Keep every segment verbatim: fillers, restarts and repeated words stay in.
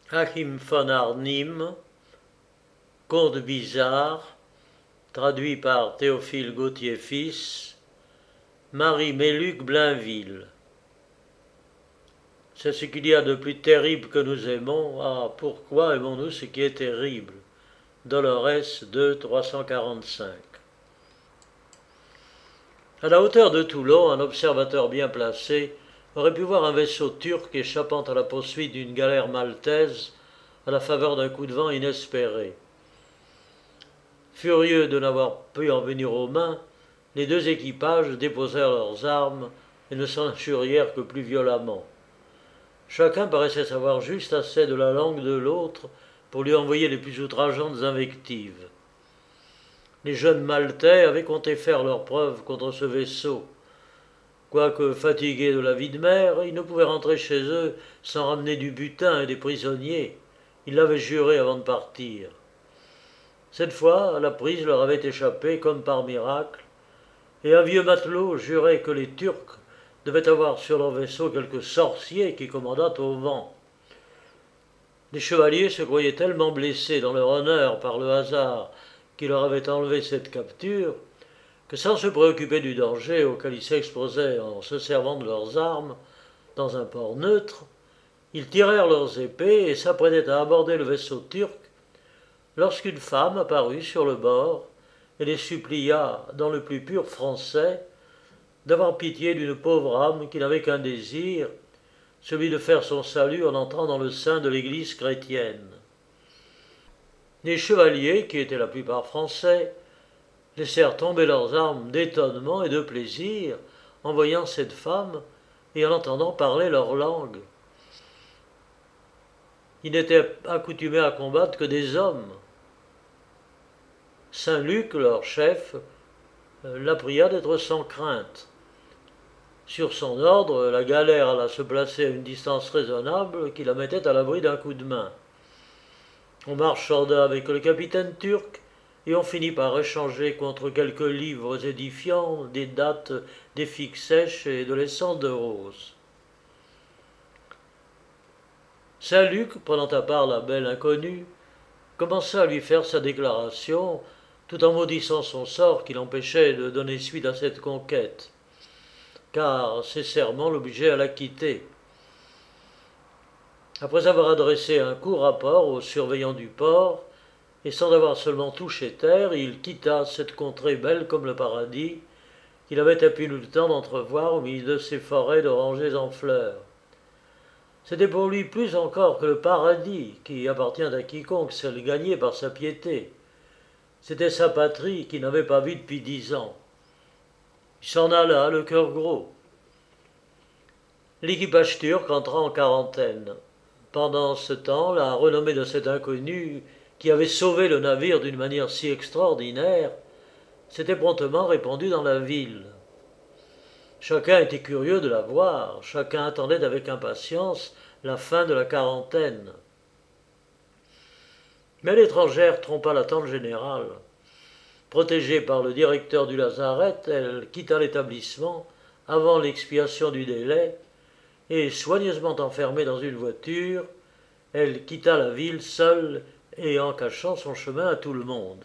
Achim von Arnim, Conte bizarre, traduit par Théophile Gautier fils, Marie Méluc Blainville. C'est ce qu'il y a de plus terrible que nous aimons. Ah, pourquoi aimons-nous ce qui est terrible? Dolores deux, trois cent quarante-cinq. À la hauteur de Toulon, un observateur bien placé aurait pu voir un vaisseau turc échappant à la poursuite d'une galère maltaise à la faveur d'un coup de vent inespéré. Furieux de n'avoir pu en venir aux mains, les deux équipages déposèrent leurs armes et ne s'en injurièrent que plus violemment. Chacun paraissait savoir juste assez de la langue de l'autre pour lui envoyer les plus outrageantes invectives. Les jeunes Maltais avaient compté faire leurs preuves contre ce vaisseau. Quoique fatigués de la vie de mer, ils ne pouvaient rentrer chez eux sans ramener du butin et des prisonniers. Ils l'avaient juré avant de partir. Cette fois, la prise leur avait échappé comme par miracle, et un vieux matelot jurait que les Turcs devaient avoir sur leur vaisseau quelque sorcier qui commandât au vent. Les chevaliers se croyaient tellement blessés dans leur honneur par le hasard qui leur avait enlevé cette capture, que sans se préoccuper du danger auquel ils s'exposaient en se servant de leurs armes, dans un port neutre, ils tirèrent leurs épées et s'apprêtaient à aborder le vaisseau turc, lorsqu'une femme apparut sur le bord et les supplia, dans le plus pur français, d'avoir pitié d'une pauvre âme qui n'avait qu'un désir, celui de faire son salut en entrant dans le sein de l'Église chrétienne. Les chevaliers, qui étaient la plupart français, laissèrent tomber leurs armes d'étonnement et de plaisir en voyant cette femme et en entendant parler leur langue. Ils n'étaient accoutumés à combattre que des hommes. Saint Luc, leur chef, la pria d'être sans crainte. Sur son ordre, la galère alla se placer à une distance raisonnable qui la mettait à l'abri d'un coup de main. On marchanda avec le capitaine turc et on finit par échanger contre quelques livres édifiants des dattes, des figues sèches et de l'essence de rose. Saint Luc, prenant à part la belle inconnue, commença à lui faire sa déclaration, tout en maudissant son sort qui l'empêchait de donner suite à cette conquête, car ses serments l'obligeaient à la quitter. Après avoir adressé un court rapport aux surveillants du port, et sans avoir seulement touché terre, il quitta cette contrée belle comme le paradis, qu'il avait à peine eu le temps d'entrevoir au milieu de ces forêts d'orangers en fleurs. C'était pour lui plus encore que le paradis, qui appartient à quiconque sait le gagner par sa piété. C'était sa patrie qu'il n'avait pas vue depuis dix ans. Il s'en alla, le cœur gros. L'équipage turc entra en quarantaine. Pendant ce temps, la renommée de cet inconnu, qui avait sauvé le navire d'une manière si extraordinaire, s'était promptement répandue dans la ville. Chacun était curieux de la voir, chacun attendait avec impatience la fin de la quarantaine. Mais l'étrangère trompa l'attente générale. Protégée par le directeur du lazaret, elle quitta l'établissement avant l'expiration du délai, et, soigneusement enfermée dans une voiture, elle quitta la ville seule et en cachant son chemin à tout le monde.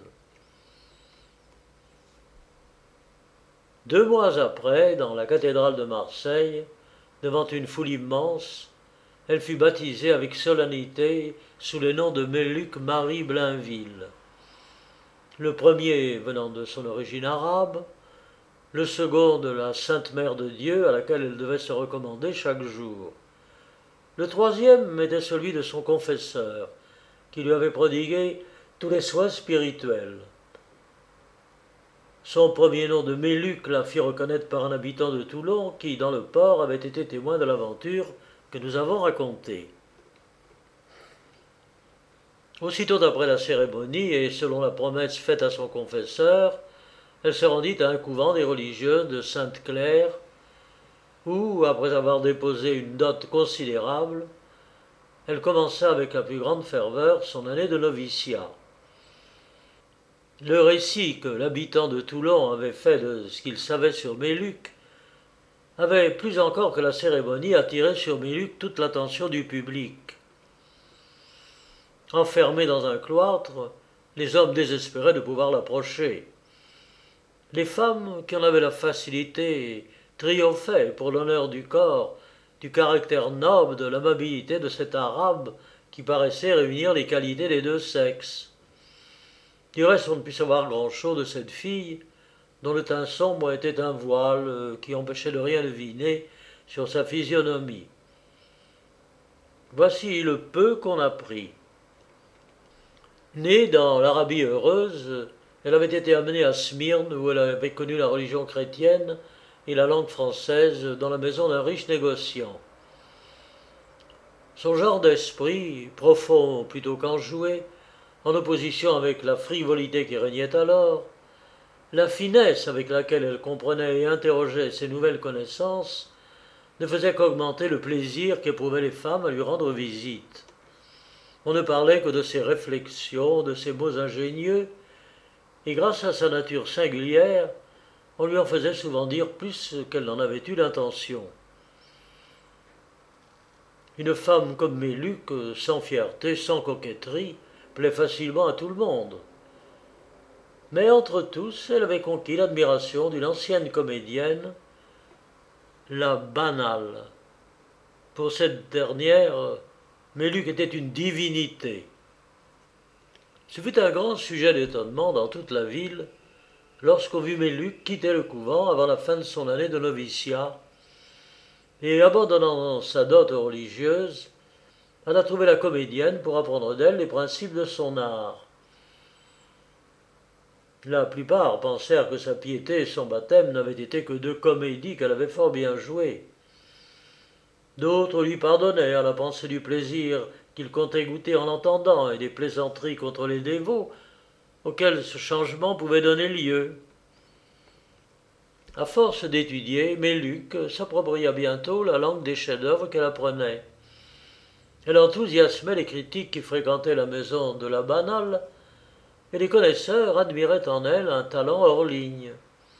Deux mois après, dans la cathédrale de Marseille, devant une foule immense, elle fut baptisée avec solennité sous le nom de Méluc Marie Blainville. Le premier venant de son origine arabe, le second de la Sainte Mère de Dieu à laquelle elle devait se recommander chaque jour. Le troisième était celui de son confesseur, qui lui avait prodigué tous les soins spirituels. Son premier nom de Méluc la fit reconnaître par un habitant de Toulon qui, dans le port, avait été témoin de l'aventure que nous avons racontée. Aussitôt après la cérémonie, et selon la promesse faite à son confesseur, elle se rendit à un couvent des religieuses de Sainte-Claire, où, après avoir déposé une dot considérable, elle commença avec la plus grande ferveur son année de noviciat. Le récit que l'habitant de Toulon avait fait de ce qu'il savait sur Méluc avait, plus encore que la cérémonie, attiré sur Méluc toute l'attention du public. Enfermés dans un cloître, les hommes désespéraient de pouvoir l'approcher. Les femmes, qui en avaient la facilité, triomphaient pour l'honneur du corps, du caractère noble, de l'amabilité de cet arabe qui paraissait réunir les qualités des deux sexes. Du reste, on ne put savoir grand-chose de cette fille, dont le teint sombre était un voile qui empêchait de rien deviner sur sa physionomie. Voici le peu qu'on apprit. Née dans l'Arabie heureuse, elle avait été amenée à Smyrne, où elle avait connu la religion chrétienne et la langue française, dans la maison d'un riche négociant. Son genre d'esprit, profond plutôt qu'enjoué, en opposition avec la frivolité qui régnait alors, la finesse avec laquelle elle comprenait et interrogeait ses nouvelles connaissances, ne faisait qu'augmenter le plaisir qu'éprouvaient les femmes à lui rendre visite. On ne parlait que de ses réflexions, de ses mots ingénieux, et grâce à sa nature singulière, on lui en faisait souvent dire plus qu'elle n'en avait eu l'intention. Une femme comme Méluc, sans fierté, sans coquetterie, plaît facilement à tout le monde. Mais entre tous, elle avait conquis l'admiration d'une ancienne comédienne, la Banale. Pour cette dernière, Méluc était une divinité. Ce fut un grand sujet d'étonnement dans toute la ville lorsqu'on vit Méluc quitter le couvent avant la fin de son année de noviciat et, abandonnant sa dot religieuse, elle a trouvé la comédienne pour apprendre d'elle les principes de son art. La plupart pensèrent que sa piété et son baptême n'avaient été que deux comédies qu'elle avait fort bien jouées. D'autres lui pardonnaient à la pensée du plaisir qu'il comptait goûter en l'entendant et des plaisanteries contre les dévots auxquels ce changement pouvait donner lieu. À force d'étudier, Méluc s'appropria bientôt la langue des chefs-d'œuvre qu'elle apprenait. Elle enthousiasmait les critiques qui fréquentaient la maison de la Banale, et les connaisseurs admiraient en elle un talent hors ligne.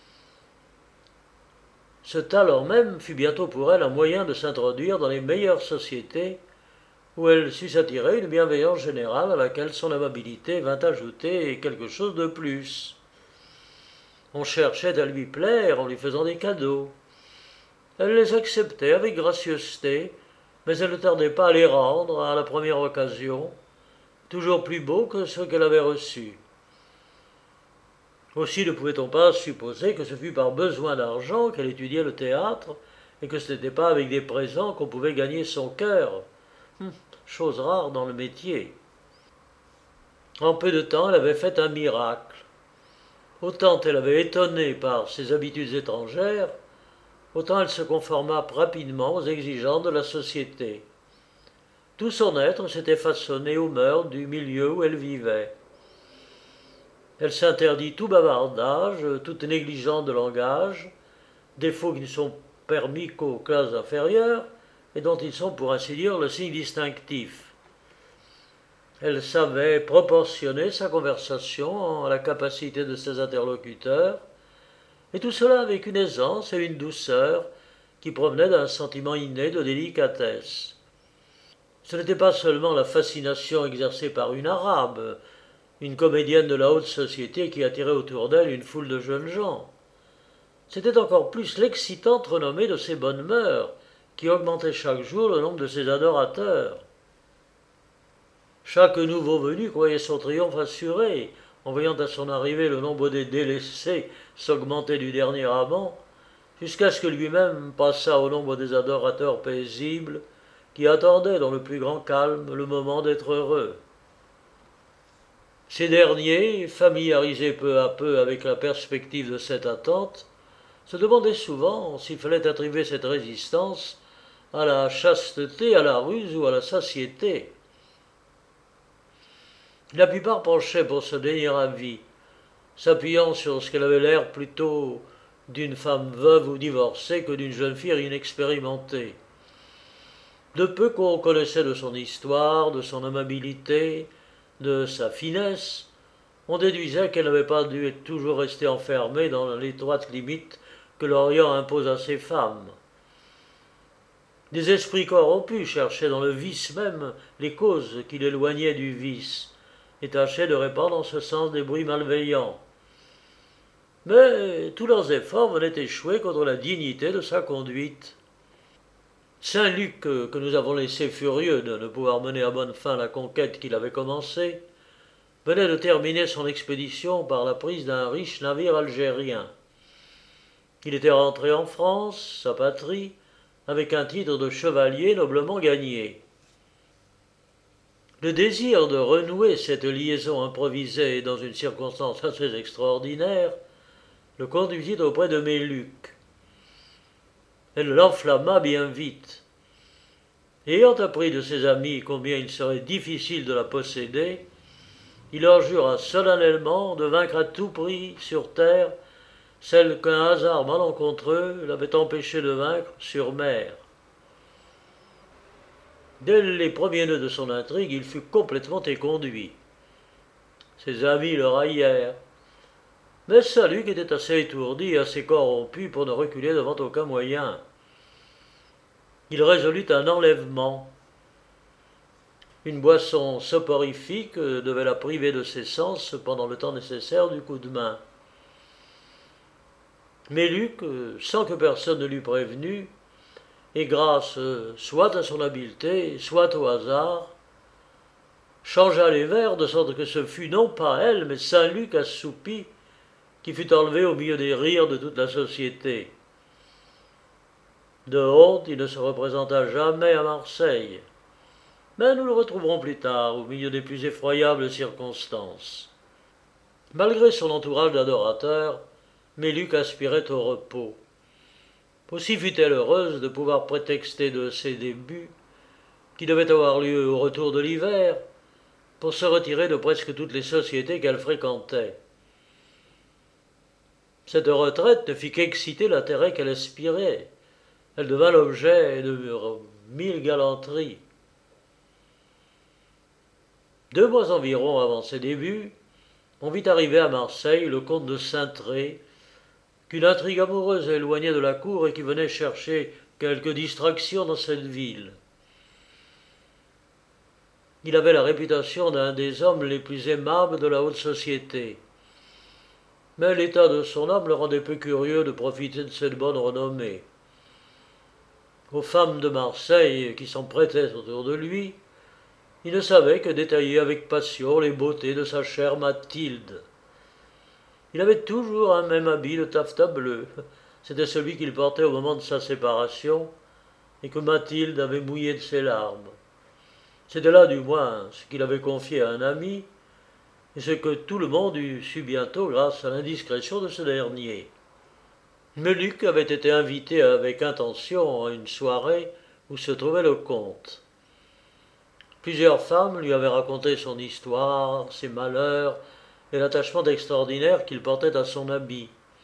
Ce talent même fut bientôt pour elle un moyen de s'introduire dans les meilleures sociétés, où elle sut s'attirer une bienveillance générale à laquelle son amabilité vint ajouter quelque chose de plus. On cherchait à lui plaire en lui faisant des cadeaux. Elle les acceptait avec gracieuseté, mais elle ne tardait pas à les rendre à la première occasion, toujours plus beaux que ceux qu'elle avait reçus. Aussi ne pouvait-on pas supposer que ce fût par besoin d'argent qu'elle étudiait le théâtre, et que ce n'était pas avec des présents qu'on pouvait gagner son cœur. Hum, chose rare dans le métier. En peu de temps, elle avait fait un miracle. Autant elle avait étonné par ses habitudes étrangères, autant elle se conforma rapidement aux exigences de la société. Tout son être s'était façonné aux mœurs du milieu où elle vivait. Elle s'interdit tout bavardage, toute négligence de langage, défauts qui ne sont permis qu'aux classes inférieures et dont ils sont pour ainsi dire le signe distinctif. Elle savait proportionner sa conversation à la capacité de ses interlocuteurs, et tout cela avec une aisance et une douceur qui provenaient d'un sentiment inné de délicatesse. Ce n'était pas seulement la fascination exercée par une arabe, une comédienne de la haute société qui attirait autour d'elle une foule de jeunes gens. C'était encore plus l'excitante renommée de ses bonnes mœurs, qui augmentait chaque jour le nombre de ses adorateurs. Chaque nouveau venu croyait son triomphe assuré, en voyant à son arrivée le nombre des délaissés s'augmenter du dernier amant, jusqu'à ce que lui-même passât au nombre des adorateurs paisibles, qui attendaient dans le plus grand calme le moment d'être heureux. Ces derniers, familiarisés peu à peu avec la perspective de cette attente, se demandaient souvent s'il fallait attribuer cette résistance à la chasteté, à la ruse ou à la satiété. La plupart penchaient pour se dénier à vie, s'appuyant sur ce qu'elle avait l'air plutôt d'une femme veuve ou divorcée que d'une jeune fille inexpérimentée. De peu qu'on connaissait de son histoire, de son amabilité, de sa finesse, on déduisait qu'elle n'avait pas dû être toujours restée enfermée dans l'étroite limite que l'Orient impose à ses femmes. Des esprits corrompus cherchaient dans le vice même les causes qui l'éloignaient du vice, et tâchaient de répandre en ce sens des bruits malveillants. Mais tous leurs efforts venaient échouer contre la dignité de sa conduite. Saint Luc, que nous avons laissé furieux de ne pouvoir mener à bonne fin la conquête qu'il avait commencée, venait de terminer son expédition par la prise d'un riche navire algérien. Il était rentré en France, sa patrie, avec un titre de chevalier noblement gagné. Le désir de renouer cette liaison improvisée dans une circonstance assez extraordinaire le conduisit auprès de Méluc. Elle l'enflamma bien vite. Ayant appris de ses amis combien il serait difficile de la posséder, il leur jura solennellement de vaincre à tout prix sur terre celle qu'un hasard malencontreux l'avait empêché de vaincre sur mer. Dès les premiers nœuds de son intrigue, il fut complètement éconduit. Ses amis le raillèrent, mais Saint Luc était assez étourdi et assez corrompu pour ne reculer devant aucun moyen. Il résolut un enlèvement. Une boisson soporifique devait la priver de ses sens pendant le temps nécessaire du coup de main. Méluc, sans que personne ne l'eût prévenu, et grâce soit à son habileté, soit au hasard, changea les vers de sorte que ce fut non pas elle, mais Saint Luc assoupi, qui fut enlevé au milieu des rires de toute la société. De honte, il ne se représenta jamais à Marseille, mais nous le retrouverons plus tard, au milieu des plus effroyables circonstances. Malgré son entourage d'adorateurs, Méluc aspirait au repos. Aussi fut-elle heureuse de pouvoir prétexter de ses débuts, qui devaient avoir lieu au retour de l'hiver, pour se retirer de presque toutes les sociétés qu'elle fréquentait. Cette retraite ne fit qu'exciter l'intérêt qu'elle aspirait. Elle devint l'objet de mille galanteries. Deux mois environ avant ses débuts, on vit arriver à Marseille le comte de Saintré, qu'une intrigue amoureuse éloignait de la cour et qui venait chercher quelque distraction dans cette ville. Il avait la réputation d'un des hommes les plus aimables de la haute société. Mais l'état de son âme le rendait peu curieux de profiter de cette bonne renommée. Aux femmes de Marseille qui s'en prêtaient autour de lui, il ne savait que détailler avec passion les beautés de sa chère Mathilde. Il avait toujours un même habit de taffetas bleu. C'était celui qu'il portait au moment de sa séparation et que Mathilde avait mouillé de ses larmes. C'était là, du moins, ce qu'il avait confié à un ami et ce que tout le monde eut su bientôt grâce à l'indiscrétion de ce dernier. Méluc avait été invité avec intention à une soirée où se trouvait le comte. Plusieurs femmes lui avaient raconté son histoire, ses malheurs, et l'attachement extraordinaire qu'il portait à son habit.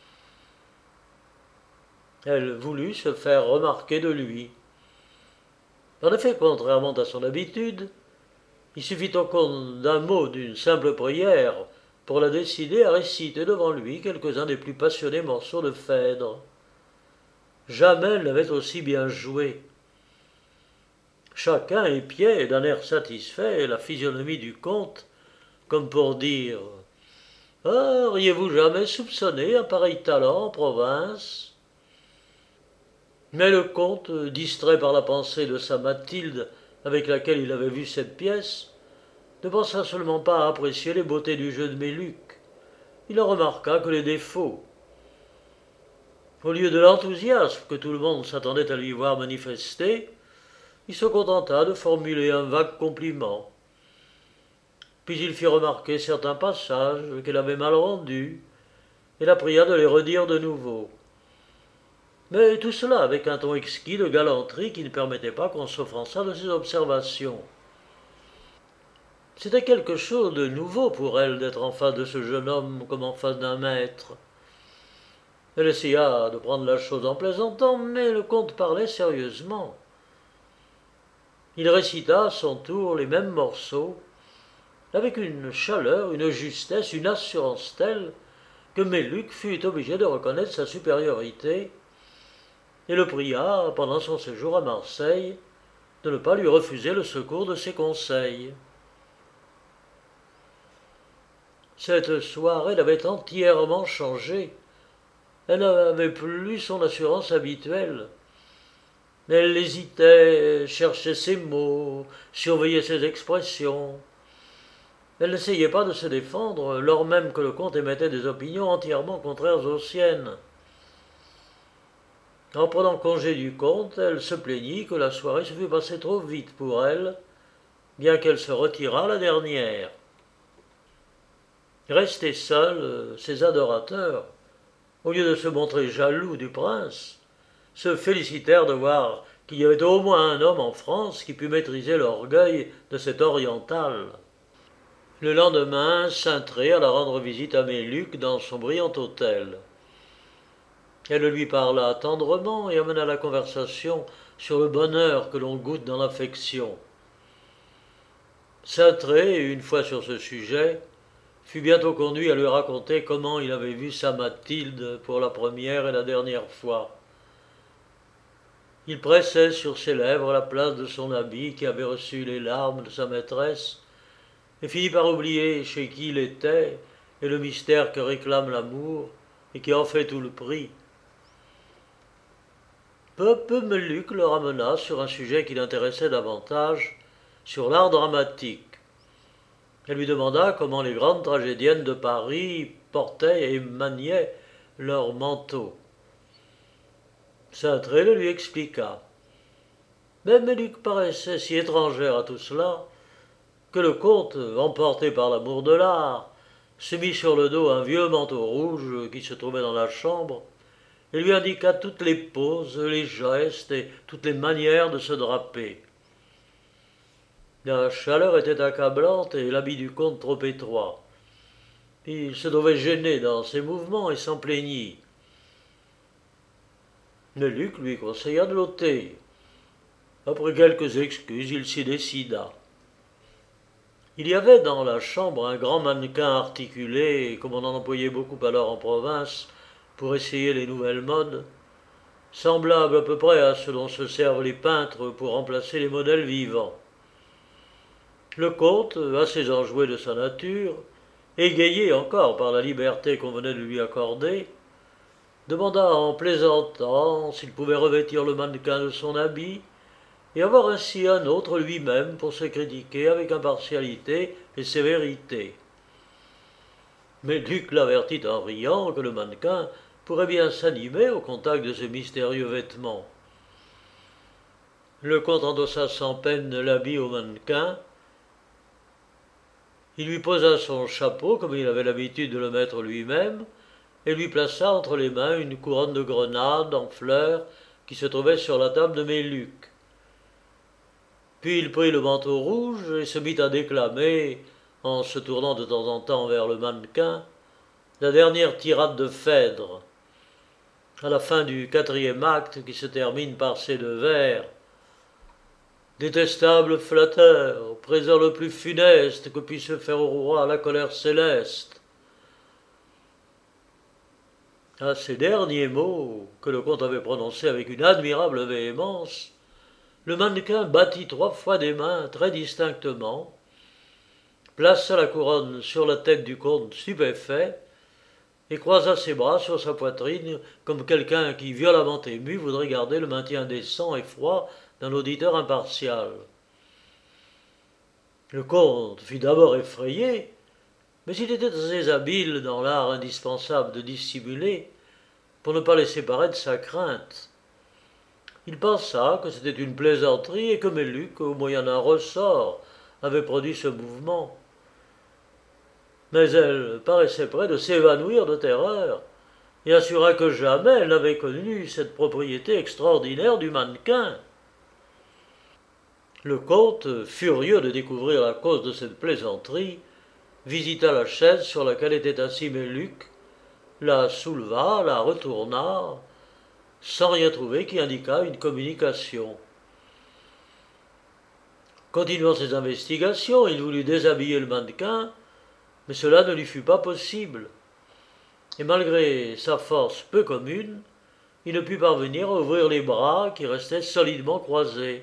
Elle voulut se faire remarquer de lui. En effet, contrairement à son habitude, il suffit au comte d'un mot, d'une simple prière, pour la décider à réciter devant lui quelques-uns des plus passionnés morceaux de Phèdre. Jamais elle n'avait aussi bien joué. Chacun épiait d'un air satisfait la physionomie du comte, comme pour dire « Ah, auriez-vous jamais soupçonné un pareil talent en province ?» Mais le comte, distrait par la pensée de sa Mathilde avec laquelle il avait vu cette pièce, ne pensa seulement pas à apprécier les beautés du jeu de Méluc. Il en remarqua que les défauts. Au lieu de l'enthousiasme que tout le monde s'attendait à lui voir manifester, il se contenta de formuler un vague compliment. Puis il fit remarquer certains passages qu'elle avait mal rendus, et la pria de les redire de nouveau. Mais tout cela avec un ton exquis de galanterie qui ne permettait pas qu'on s'offensât de ses observations. C'était quelque chose de nouveau pour elle d'être en face de ce jeune homme comme en face d'un maître. Elle essaya de prendre la chose en plaisantant, mais le comte parlait sérieusement. Il récita à son tour les mêmes morceaux, avec une chaleur, une justesse, une assurance telle que Méluc fut obligé de reconnaître sa supériorité et le pria, pendant son séjour à Marseille, de ne pas lui refuser le secours de ses conseils. Cette soirée l'avait entièrement changée. Elle n'avait plus son assurance habituelle. Elle hésitait, cherchait ses mots, surveillait ses expressions. Elle n'essayait pas de se défendre, lors même que le comte émettait des opinions entièrement contraires aux siennes. En prenant congé du comte, elle se plaignit que la soirée se fût passée trop vite pour elle, bien qu'elle se retirât la dernière. Restés seuls, ses adorateurs, au lieu de se montrer jaloux du prince, se félicitèrent de voir qu'il y avait au moins un homme en France qui pût maîtriser l'orgueil de cet oriental. Le lendemain, Saintré alla rendre visite à Méluc dans son brillant hôtel. Elle lui parla tendrement et amena la conversation sur le bonheur que l'on goûte dans l'affection. Saintré, une fois sur ce sujet, fut bientôt conduit à lui raconter comment il avait vu sa Mathilde pour la première et la dernière fois. Il pressait sur ses lèvres la place de son habit qui avait reçu les larmes de sa maîtresse, et finit par oublier chez qui il était et le mystère que réclame l'amour et qui en fait tout le prix. Peu à peu Méluc le ramena sur un sujet qui l'intéressait davantage, sur l'art dramatique. Elle lui demanda comment les grandes tragédiennes de Paris portaient et maniaient leurs manteaux. Saintré le lui expliqua. Mais Méluc paraissait si étrangère à tout cela que le comte, emporté par l'amour de l'art, se mit sur le dos un vieux manteau rouge qui se trouvait dans la chambre et lui indiqua toutes les poses, les gestes et toutes les manières de se draper. La chaleur était accablante et l'habit du comte trop étroit. Il se trouvait gêné dans ses mouvements et s'en plaignit. Méluc lui conseilla de l'ôter. Après quelques excuses, il s'y décida. Il y avait dans la chambre un grand mannequin articulé, comme on en employait beaucoup alors en province, pour essayer les nouvelles modes, semblable à peu près à ce dont se servent les peintres pour remplacer les modèles vivants. Le comte, assez enjoué de sa nature, égayé encore par la liberté qu'on venait de lui accorder, demanda en plaisantant s'il pouvait revêtir le mannequin de son habit et avoir ainsi un autre lui-même pour se critiquer avec impartialité et sévérité. Mais Luc l'avertit en riant que le mannequin pourrait bien s'animer au contact de ces mystérieux vêtements. Le comte endossa sans peine l'habit au mannequin. Il lui posa son chapeau comme il avait l'habitude de le mettre lui-même et lui plaça entre les mains une couronne de grenades en fleurs qui se trouvait sur la table de Méluc. Puis il prit le manteau rouge et se mit à déclamer, en se tournant de temps en temps vers le mannequin, la dernière tirade de Phèdre, à la fin du quatrième acte qui se termine par ces deux vers. Détestable flatteur, présent le plus funeste que puisse faire au roi la colère céleste. À ces derniers mots, que le comte avait prononcés avec une admirable véhémence, le mannequin battit trois fois des mains très distinctement, plaça la couronne sur la tête du comte stupéfait, et croisa ses bras sur sa poitrine comme quelqu'un qui, violemment ému, voudrait garder le maintien décent et froid d'un auditeur impartial. Le comte fut d'abord effrayé, mais il était assez habile dans l'art indispensable de dissimuler pour ne pas laisser paraître sa crainte. Il pensa que c'était une plaisanterie et que Méluc, au moyen d'un ressort, avait produit ce mouvement. Mais elle paraissait près de s'évanouir de terreur et assura que jamais elle n'avait connu cette propriété extraordinaire du mannequin. Le comte, furieux de découvrir la cause de cette plaisanterie, visita la chaise sur laquelle était assis Méluc, la souleva, la retourna, sans rien trouver qui indiquât une communication. Continuant ses investigations, il voulut déshabiller le mannequin, mais cela ne lui fut pas possible. Et malgré sa force peu commune, il ne put parvenir à ouvrir les bras qui restaient solidement croisés.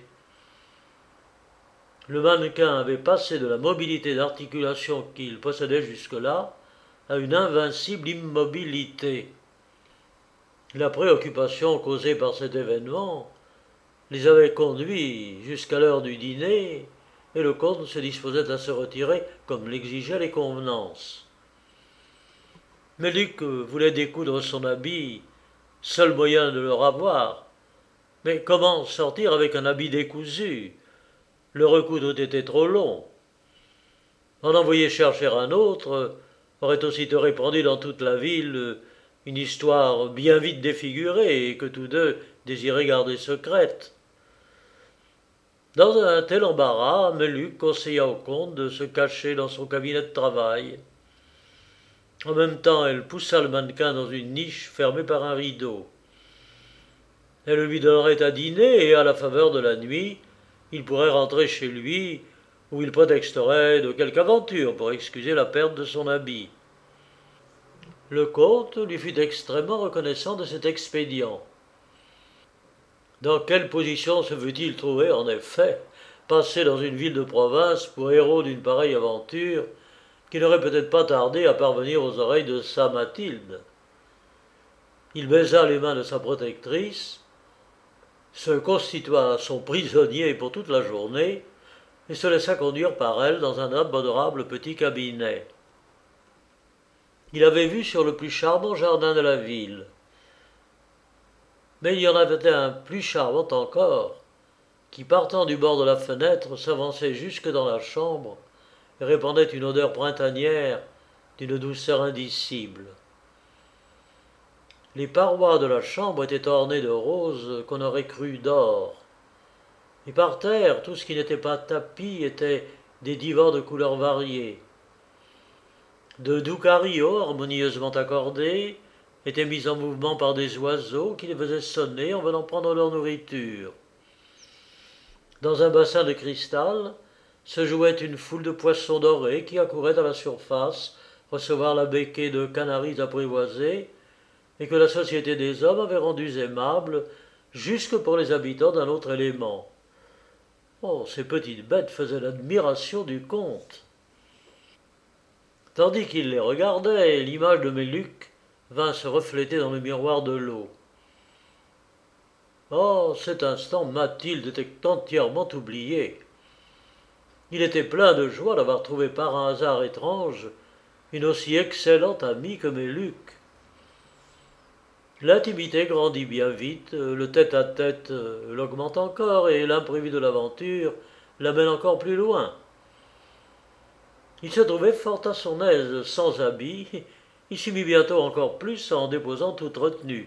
Le mannequin avait passé de la mobilité d'articulation qu'il possédait jusque-là à une invincible immobilité. La préoccupation causée par cet événement les avait conduits jusqu'à l'heure du dîner, et le comte se disposait à se retirer comme l'exigeaient les convenances. Mais Luc voulait découdre son habit, seul moyen de le ravoir. Mais comment sortir avec un habit décousu? Le recoudre était trop long. En envoyer chercher un autre aurait aussitôt répandu dans toute la ville une histoire bien vite défigurée et que tous deux désiraient garder secrète. Dans un tel embarras, Meluc conseilla au comte de se cacher dans son cabinet de travail. En même temps, elle poussa le mannequin dans une niche fermée par un rideau. Elle lui donnerait à dîner et à la faveur de la nuit, il pourrait rentrer chez lui, où il prétexterait de quelque aventure pour excuser la perte de son habit. Le comte lui fut extrêmement reconnaissant de cet expédient. Dans quelle position se veut-il trouver, en effet, passé dans une ville de province pour héros d'une pareille aventure, qui n'aurait peut-être pas tardé à parvenir aux oreilles de sa Mathilde? Il baisa les mains de sa protectrice, se constitua son prisonnier pour toute la journée, et se laissa conduire par elle dans un adorable petit cabinet. Il avait vue sur le plus charmant jardin de la ville. Mais il y en avait un plus charmant encore, qui, partant du bord de la fenêtre, s'avançait jusque dans la chambre et répandait une odeur printanière d'une douceur indicible. Les parois de la chambre étaient ornées de roses qu'on aurait cru d'or. Et par terre, tout ce qui n'était pas tapis était des divans de couleurs variées. De doux carillons harmonieusement accordés étaient mis en mouvement par des oiseaux qui les faisaient sonner en venant prendre leur nourriture. Dans un bassin de cristal se jouait une foule de poissons dorés qui accouraient à la surface recevoir la becquée de canaris apprivoisés et que la société des hommes avait rendus aimables jusque pour les habitants d'un autre élément. Oh, ces petites bêtes faisaient l'admiration du comte. Tandis qu'il les regardait, l'image de Meluc vint se refléter dans le miroir de l'eau. Oh, cet instant, Mathilde était entièrement oubliée. Il était plein de joie d'avoir trouvé par un hasard étrange une aussi excellente amie que Meluc. L'intimité grandit bien vite, le tête-à-tête l'augmente encore, et l'imprévu de l'aventure l'amène encore plus loin. Il se trouvait fort à son aise, sans habit, il s'y mit bientôt encore plus en déposant toute retenue.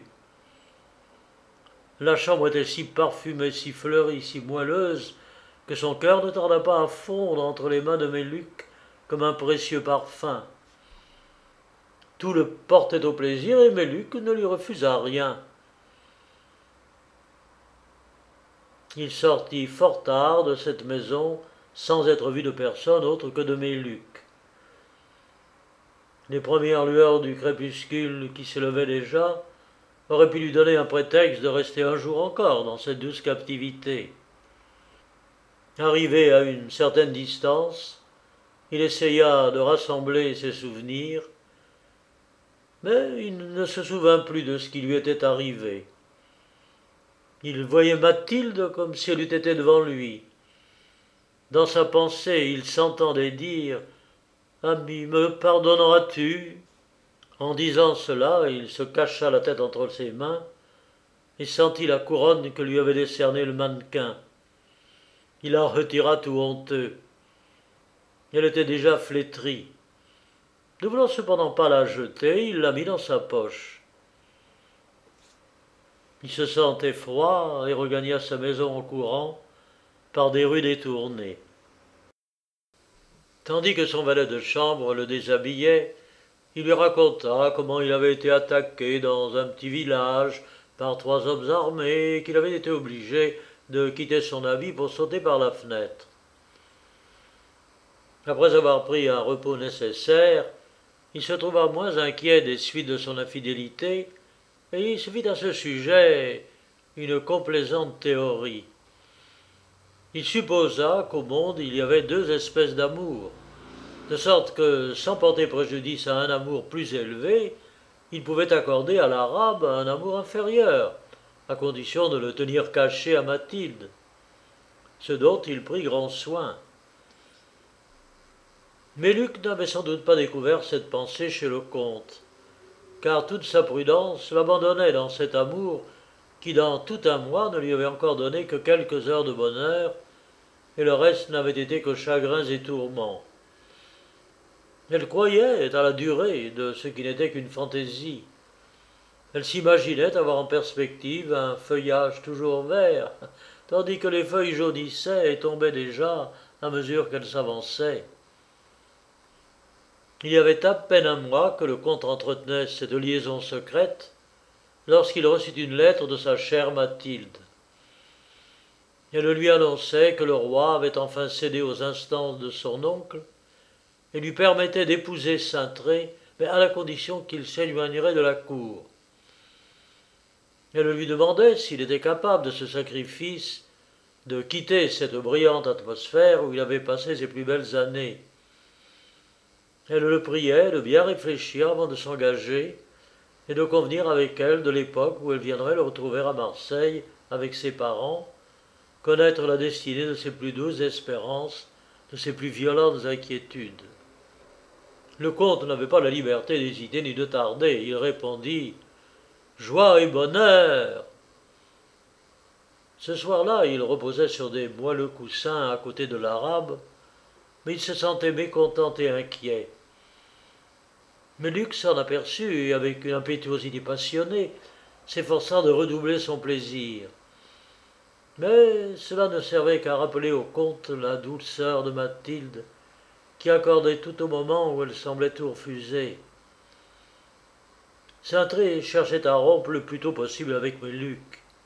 La chambre était si parfumée, si fleurie, si moelleuse, que son cœur ne tarda pas à fondre entre les mains de Meluc comme un précieux parfum. Tout le portait au plaisir, et Meluc ne lui refusa rien. Il sortit fort tard de cette maison, sans être vu de personne autre que de Meluc. Les premières lueurs du crépuscule qui s'élevaient déjà auraient pu lui donner un prétexte de rester un jour encore dans cette douce captivité. Arrivé à une certaine distance, il essaya de rassembler ses souvenirs, mais il ne se souvint plus de ce qui lui était arrivé. Il voyait Mathilde comme si elle eût été devant lui. Dans sa pensée, il s'entendait dire « Ami, me pardonneras-tu » En disant cela, il se cacha la tête entre ses mains et sentit la couronne que lui avait décernée le mannequin. Il la retira tout honteux. Elle était déjà flétrie. Ne voulant cependant pas la jeter, il la mit dans sa poche. Il se sentait froid et regagna sa maison en courant par des rues détournées. Tandis que son valet de chambre le déshabillait, il lui raconta comment il avait été attaqué dans un petit village par trois hommes armés et qu'il avait été obligé de quitter son habit pour sauter par la fenêtre. Après avoir pris un repos nécessaire, il se trouva moins inquiet des suites de son infidélité et il se fit à ce sujet une complaisante théorie. Il supposa qu'au monde il y avait deux espèces d'amour, de sorte que, sans porter préjudice à un amour plus élevé, il pouvait accorder à l'arabe un amour inférieur, à condition de le tenir caché à Mathilde, ce dont il prit grand soin. Mais Luc n'avait sans doute pas découvert cette pensée chez le comte, car toute sa prudence l'abandonnait dans cet amour qui, dans tout un mois, ne lui avait encore donné que quelques heures de bonheur, et le reste n'avait été que chagrins et tourments. Elle croyait à la durée de ce qui n'était qu'une fantaisie. Elle s'imaginait avoir en perspective un feuillage toujours vert, tandis que les feuilles jaunissaient et tombaient déjà à mesure qu'elle s'avançait. Il y avait à peine un mois que le comte entretenait cette liaison secrète, lorsqu'il reçut une lettre de sa chère Mathilde. Elle lui annonçait que le roi avait enfin cédé aux instances de son oncle et lui permettait d'épouser Saintré, mais à la condition qu'il s'éloignerait de la cour. Elle lui demandait s'il était capable de ce sacrifice, de quitter cette brillante atmosphère où il avait passé ses plus belles années. Elle le priait de bien réfléchir avant de s'engager et de convenir avec elle de l'époque où elle viendrait le retrouver à Marseille avec ses parents, connaître la destinée de ses plus douces espérances, de ses plus violentes inquiétudes. Le comte n'avait pas la liberté d'hésiter ni de tarder. Il répondit « Joie et bonheur !» Ce soir-là, il reposait sur des moelleux coussins à côté de l'arabe, mais il se sentait mécontent et inquiet. Mais Luc s'en aperçut et, avec une impétuosité passionnée, s'efforça de redoubler son plaisir. Mais cela ne servait qu'à rappeler au comte la douceur de Mathilde, qui accordait tout au moment où elle semblait tout refuser. Saintré cherchait à rompre le plus tôt possible avec Luc.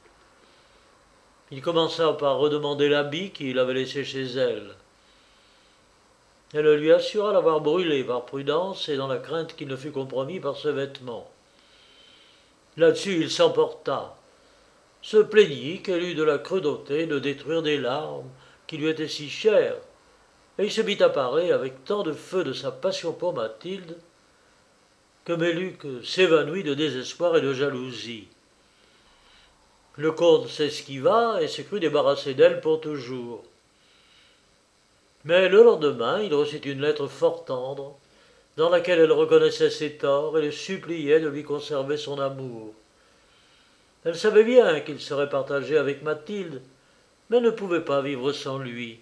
Il commença par redemander l'habit qu'il avait laissé chez elle. Elle lui assura l'avoir brûlé par prudence et dans la crainte qu'il ne fût compromis par ce vêtement. Là-dessus, il s'emporta, se plaignit qu'elle eût de la cruauté de détruire des larmes qui lui étaient si chères, et il se mit à parler avec tant de feu de sa passion pour Mathilde que Méluc s'évanouit de désespoir et de jalousie. Le comte s'esquiva et se crut débarrassé d'elle pour toujours. Mais le lendemain, il reçut une lettre fort tendre, dans laquelle elle reconnaissait ses torts et le suppliait de lui conserver son amour. Elle savait bien qu'il serait partagé avec Mathilde, mais ne pouvait pas vivre sans lui.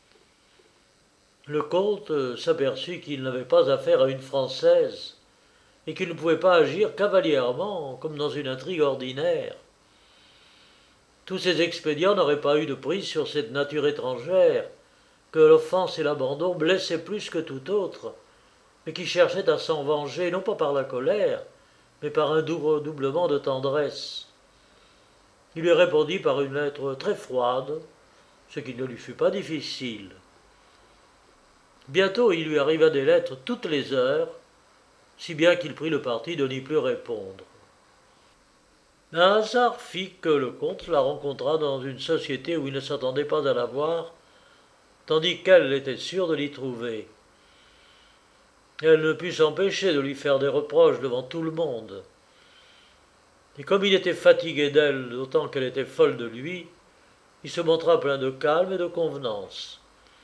Le comte s'aperçut qu'il n'avait pas affaire à une Française, et qu'il ne pouvait pas agir cavalièrement comme dans une intrigue ordinaire. Tous ces expédients n'auraient pas eu de prise sur cette nature étrangère, que l'offense et l'abandon blessaient plus que tout autre, mais qui cherchait à s'en venger non pas par la colère, mais par un doux redoublement de tendresse. Il lui répondit par une lettre très froide, ce qui ne lui fut pas difficile. Bientôt il lui arriva des lettres toutes les heures, si bien qu'il prit le parti de n'y plus répondre. Un hasard fit que le comte la rencontra dans une société où il ne s'attendait pas à la voir, tandis qu'elle était sûre de l'y trouver. Elle ne put s'empêcher de lui faire des reproches devant tout le monde. Et comme il était fatigué d'elle, d'autant qu'elle était folle de lui, il se montra plein de calme et de convenance.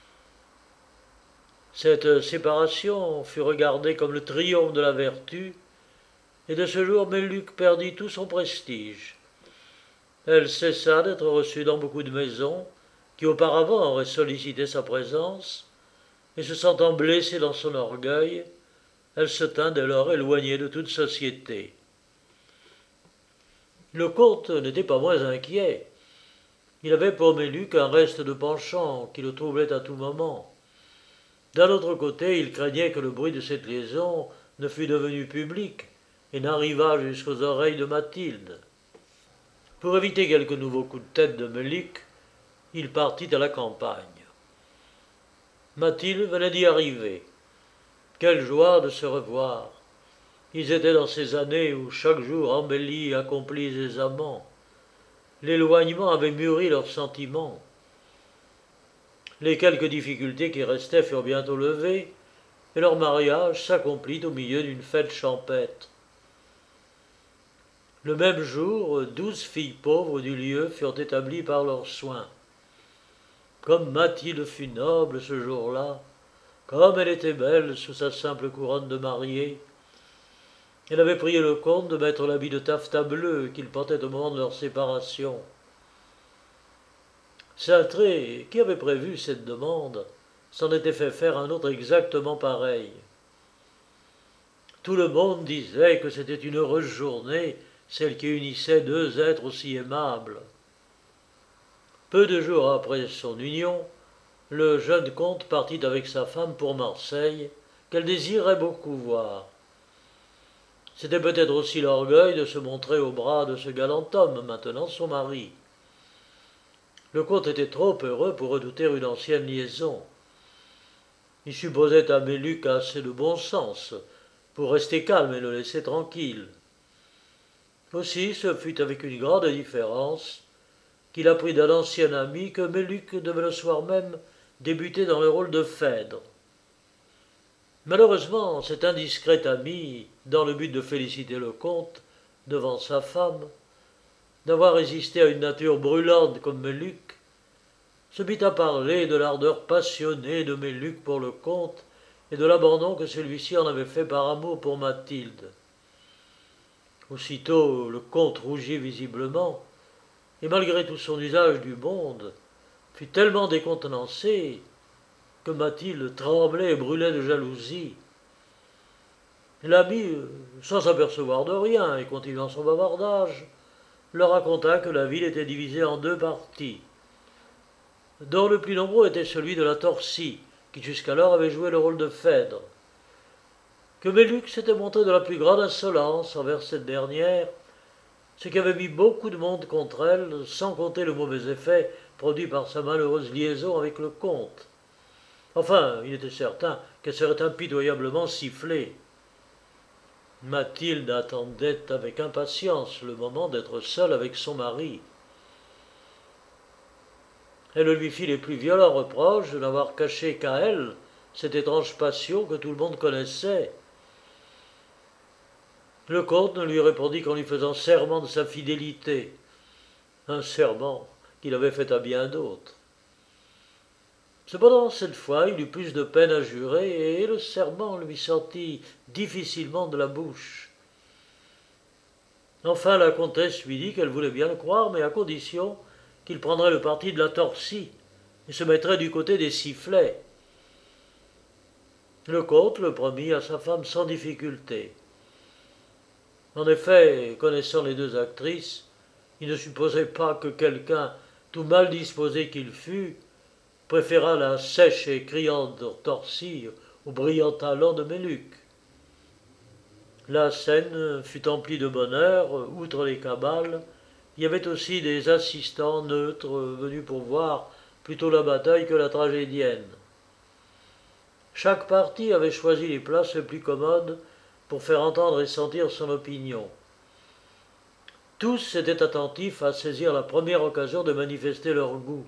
Cette séparation fut regardée comme le triomphe de la vertu, et de ce jour Méluc perdit tout son prestige. Elle cessa d'être reçue dans beaucoup de maisons qui auparavant auraient sollicité sa présence, et se sentant blessée dans son orgueil, elle se tint dès lors éloignée de toute société. Le comte n'était pas moins inquiet. Il avait pour Méluc un reste de penchant qui le troublait à tout moment. D'un autre côté, il craignait que le bruit de cette liaison ne fût devenu public et n'arrivât jusqu'aux oreilles de Mathilde. Pour éviter quelque nouveau coup de tête de Méluc, il partit à la campagne. Mathilde venait d'y arriver. Quelle joie de se revoir! Ils étaient dans ces années où chaque jour embellit et accomplit aisément. L'éloignement avait mûri leurs sentiments. Les quelques difficultés qui restaient furent bientôt levées, et leur mariage s'accomplit au milieu d'une fête champêtre. Le même jour, douze filles pauvres du lieu furent établies par leurs soins. Comme Mathilde fut noble ce jour-là, comme elle était belle sous sa simple couronne de mariée. Elle avait prié le comte de mettre l'habit de taffetas bleu qu'il portait au moment de leur séparation. Cintré, qui avait prévu cette demande, s'en était fait faire un autre exactement pareil. Tout le monde disait que c'était une heureuse journée, celle qui unissait deux êtres aussi aimables. Peu de jours après son union, le jeune comte partit avec sa femme pour Marseille, qu'elle désirait beaucoup voir. C'était peut-être aussi l'orgueil de se montrer au bras de ce galant homme, maintenant son mari. Le comte était trop heureux pour redouter une ancienne liaison. Il supposait à Méluc assez de bon sens pour rester calme et le laisser tranquille. Aussi, ce fut avec une grande différence qu'il apprit d'un ancien ami que Méluc devait le soir même débuter dans le rôle de Phèdre. Malheureusement, cet indiscret ami, dans le but de féliciter le comte devant sa femme, d'avoir résisté à une nature brûlante comme Méluc, se mit à parler de l'ardeur passionnée de Méluc pour le comte et de l'abandon que celui-ci en avait fait par amour pour Mathilde. Aussitôt le comte rougit visiblement, et malgré tout son usage du monde, fut tellement décontenancé que Mathilde tremblait et brûlait de jalousie. L'ami, sans s'apercevoir de rien et continuant son bavardage, leur raconta que la ville était divisée en deux parties, dont le plus nombreux était celui de la Torcy, qui jusqu'alors avait joué le rôle de Phèdre, que Méluc s'était montré de la plus grande insolence envers cette dernière, ce qui avait mis beaucoup de monde contre elle, sans compter le mauvais effet produit par sa malheureuse liaison avec le comte. Enfin, il était certain qu'elle serait impitoyablement sifflée. Mathilde attendait avec impatience le moment d'être seule avec son mari. Elle lui fit les plus violents reproches de n'avoir caché qu'à elle cette étrange passion que tout le monde connaissait. Le comte ne lui répondit qu'en lui faisant serment de sa fidélité, un serment qu'il avait fait à bien d'autres. Cependant, cette fois, il eut plus de peine à jurer, et le serment lui sortit difficilement de la bouche. Enfin, la comtesse lui dit qu'elle voulait bien le croire, mais à condition qu'il prendrait le parti de la Torcy et se mettrait du côté des sifflets. Le comte le promit à sa femme sans difficulté. En effet, connaissant les deux actrices, il ne supposait pas que quelqu'un, tout mal disposé qu'il fût, préféra la sèche et criante Torcy au brillant talent de Méluc. La scène fut emplie de bonheur. Outre les cabales, il y avait aussi des assistants neutres venus pour voir plutôt la bataille que la tragédienne. Chaque partie avait choisi les places les plus commodes pour faire entendre et sentir son opinion. Tous étaient attentifs à saisir la première occasion de manifester leur goût.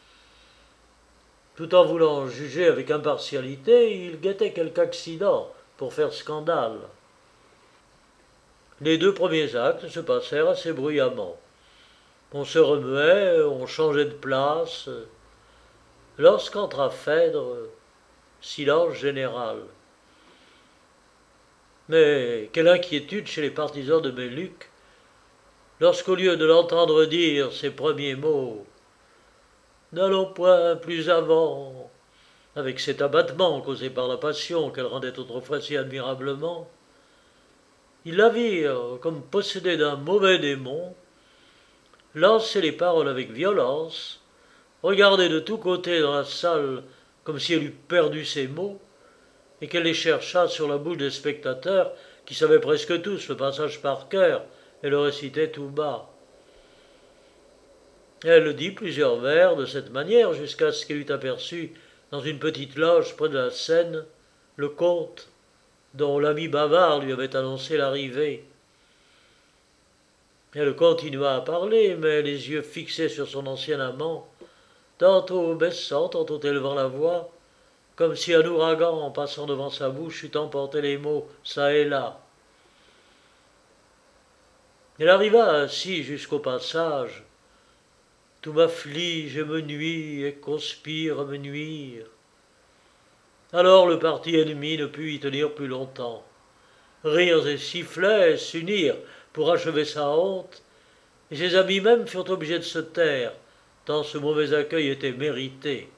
Tout en voulant juger avec impartialité, ils guettaient quelque accident pour faire scandale. Les deux premiers actes se passèrent assez bruyamment. On se remuait, on changeait de place. Lorsqu'entra Phèdre, silence général. Mais quelle inquiétude chez les partisans de Méluc, lorsqu'au lieu de l'entendre dire ces premiers mots « N'allons point plus avant », avec cet abattement causé par la passion qu'elle rendait autrefois si admirablement, ils la virent, comme possédée d'un mauvais démon, lancer les paroles avec violence, regarder de tous côtés dans la salle comme si elle eût perdu ses mots, et qu'elle les cherchât sur la bouche des spectateurs qui savaient presque tous le passage par cœur et le récitaient tout bas. Elle dit plusieurs vers de cette manière jusqu'à ce qu'elle eût aperçu, dans une petite loge près de la scène, le comte dont l'ami bavard lui avait annoncé l'arrivée. Elle continua à parler, mais les yeux fixés sur son ancien amant, tantôt baissant, tantôt élevant la voix, comme si un ouragan en passant devant sa bouche eût emporté les mots çà et là. Elle arriva ainsi jusqu'au passage. Tout m'afflige et me nuit et conspire à me nuire. Alors le parti ennemi ne put y tenir plus longtemps. Rires et sifflets s'unirent pour achever sa honte, et ses amis même furent obligés de se taire, tant ce mauvais accueil était mérité.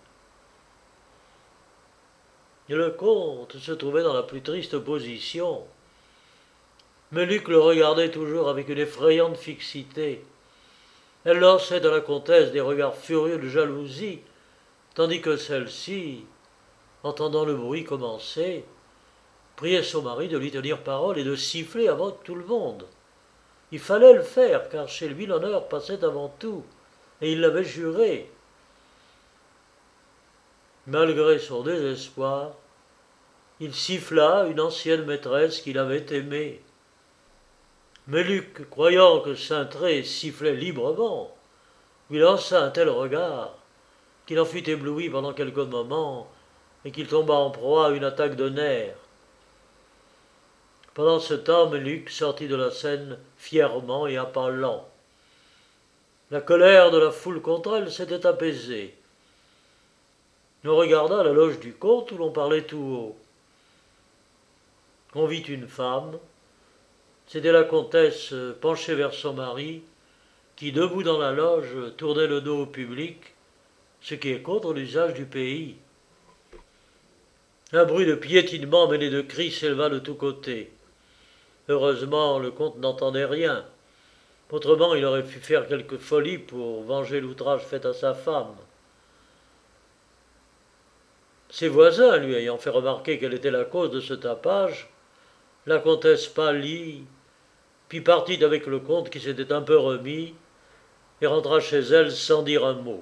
Et le comte se trouvait dans la plus triste position. Mais Luc le regardait toujours avec une effrayante fixité. Elle lançait à la comtesse des regards furieux de jalousie, tandis que celle-ci, entendant le bruit commencer, priait son mari de lui tenir parole et de siffler avant tout le monde. Il fallait le faire, car chez lui l'honneur passait avant tout, et il l'avait juré. Malgré son désespoir, il siffla une ancienne maîtresse qu'il avait aimée. Mais Luc, croyant que Saintré sifflait librement, lui lança un tel regard qu'il en fut ébloui pendant quelques moments et qu'il tomba en proie à une attaque de nerfs. Pendant ce temps, Luc sortit de la scène fièrement et à pas lents. La colère de la foule contre elle s'était apaisée. On regarda la loge du comte où l'on parlait tout haut. On vit une femme. C'était la comtesse penchée vers son mari, qui, debout dans la loge, tournait le dos au public, ce qui est contre l'usage du pays. Un bruit de piétinement mêlé de cris s'éleva de tous côtés. Heureusement, le comte n'entendait rien. Autrement, il aurait pu faire quelque folie pour venger l'outrage fait à sa femme. Ses voisins, lui ayant fait remarquer quelle était la cause de ce tapage, la comtesse pâlit, puis partit avec le comte qui s'était un peu remis, et rentra chez elle sans dire un mot.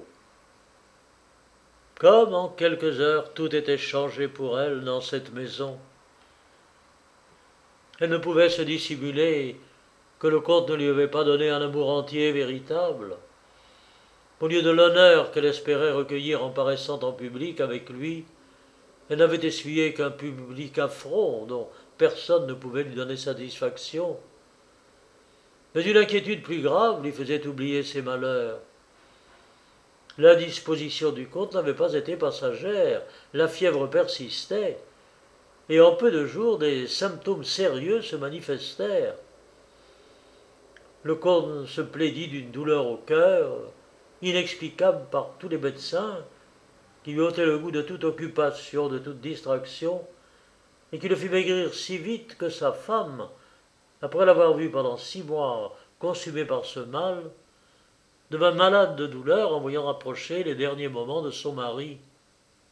Comme en quelques heures tout était changé pour elle dans cette maison. Elle ne pouvait se dissimuler que le comte ne lui avait pas donné un amour entier et véritable. Au lieu de l'honneur qu'elle espérait recueillir en paraissant en public avec lui, elle n'avait essuyé qu'un public affront dont personne ne pouvait lui donner satisfaction. Mais une inquiétude plus grave lui faisait oublier ses malheurs. L'indisposition du comte n'avait pas été passagère, la fièvre persistait, et en peu de jours des symptômes sérieux se manifestèrent. Le comte se plaidit d'une douleur au cœur, inexplicable par tous les médecins, qui lui ôtait le goût de toute occupation, de toute distraction, et qui le fit maigrir si vite que sa femme, après l'avoir vu pendant six mois consumé par ce mal, devint malade de douleur en voyant approcher les derniers moments de son mari.